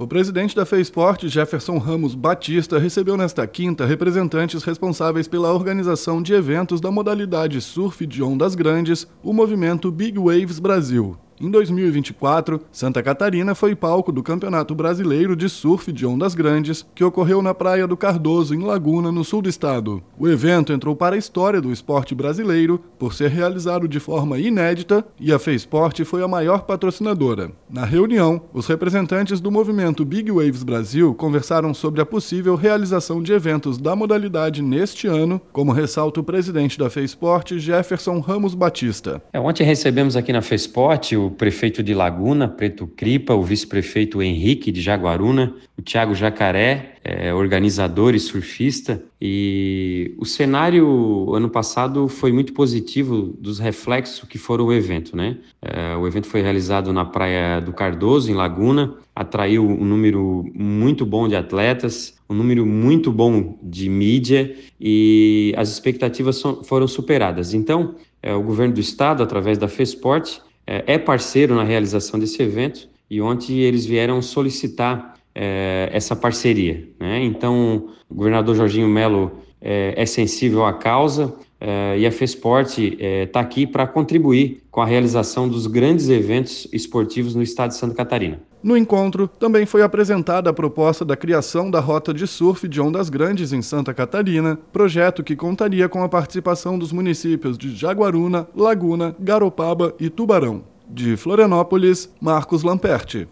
O presidente da FESPORT, Jefferson Ramos Batista, recebeu nesta quinta representantes responsáveis pela organização de eventos da modalidade surf de ondas grandes, o movimento Big Waves Brasil. Em 2024, Santa Catarina foi palco do Campeonato Brasileiro de Surf de Ondas Grandes, que ocorreu na Praia do Cardoso, em Laguna, no sul do estado. O evento entrou para a história do esporte brasileiro por ser realizado de forma inédita e a FESPORT foi a maior patrocinadora. Na reunião, os representantes do movimento Big Waves Brasil conversaram sobre a possível realização de eventos da modalidade neste ano, como ressalta o presidente da FESPORT, Jefferson Ramos Batista. Ontem recebemos aqui na FESPORT o prefeito de Laguna, Preto Cripa, o vice-prefeito Henrique de Jaguaruna, o Thiago Jacaré, organizador e surfista. E o cenário ano passado foi muito positivo dos reflexos que foram o evento, né? O evento foi realizado na Praia do Cardoso, em Laguna, atraiu um número muito bom de atletas, um número muito bom de mídia e as expectativas foram superadas. Então, o governo do estado, através da FESPORT, é parceiro na realização desse evento e ontem eles vieram solicitar essa parceria, né? Então, o governador Jorginho Melo é sensível à causa e a FESPORT está aqui para contribuir com a realização dos grandes eventos esportivos no estado de Santa Catarina. No encontro, também foi apresentada a proposta da criação da Rota de Surf de Ondas Grandes em Santa Catarina, projeto que contaria com a participação dos municípios de Jaguaruna, Laguna, Garopaba e Tubarão. De Florianópolis, Marcos Lamperti.